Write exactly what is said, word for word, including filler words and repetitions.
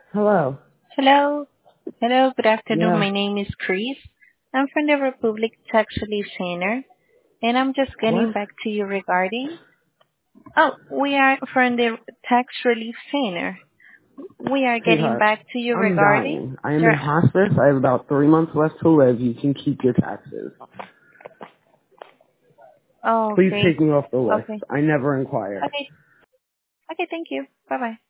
Hello. Hello. Hello, good afternoon. Yeah. My name is Chris. I'm from the Republic Tax Relief Center, and I'm just getting What? back to you regarding. Oh, we are from the Tax Relief Center. We are getting Sweetheart, back to you I'm regarding dying. I am in your. hospice. I have about three months left to live. You can keep your taxes. Oh, Please okay. take me off the list. Okay. I never inquired. Okay. Okay, thank you. Bye-bye.